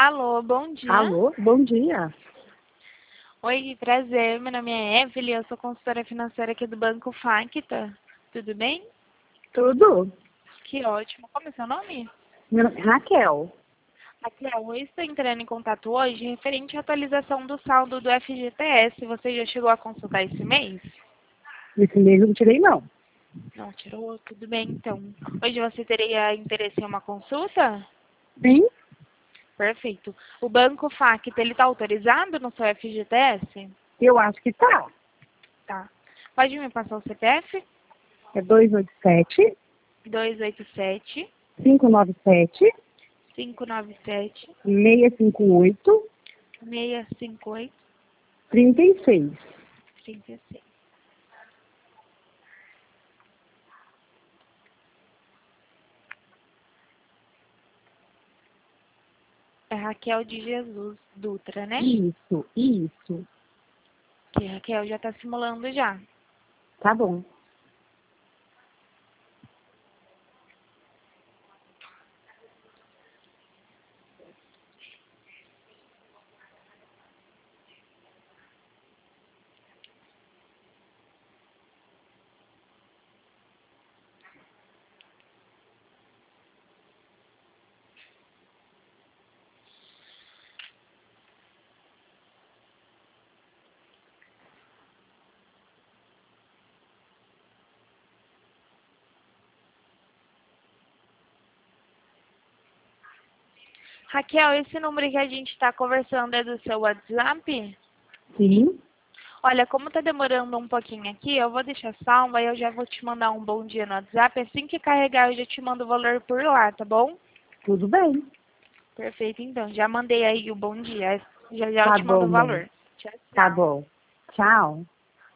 Alô, bom dia. Alô, bom dia. Oi, prazer. Meu nome é Evelyn, eu sou consultora financeira aqui do Banco Facta. Tudo bem? Tudo? Que ótimo. Como é seu nome? Meu nome é Raquel. Raquel, eu estou entrando em contato hoje referente à atualização do saldo do FGTS. Você já chegou a consultar esse mês? Esse mês eu não tirei, não. Não tirou? Tudo bem, então. Hoje você teria interesse em uma consulta? Sim, Perfeito. O Banco Facta, ele está autorizado no seu FGTS? eu acho que tá. Tá. Pode me passar o CPF? É 287 287 597 597 658 658 36. 36. É Raquel de Jesus Dutra, né? Isso. Que a Raquel já está simulando já. Tá bom. Raquel, esse número que a gente está conversando é do seu WhatsApp? Sim, Olha, como tá demorando um pouquinho aqui, eu vou deixar salvo, aí eu já vou te mandar um bom dia no WhatsApp. Assim que carregar, eu já te mando o valor por lá, tá bom? tudo bem. Perfeito, então. Já mandei aí o bom dia. Já já eu Tá te mando bom, o mãe. valor. Tchau, Tá tchau. bom. Tchau.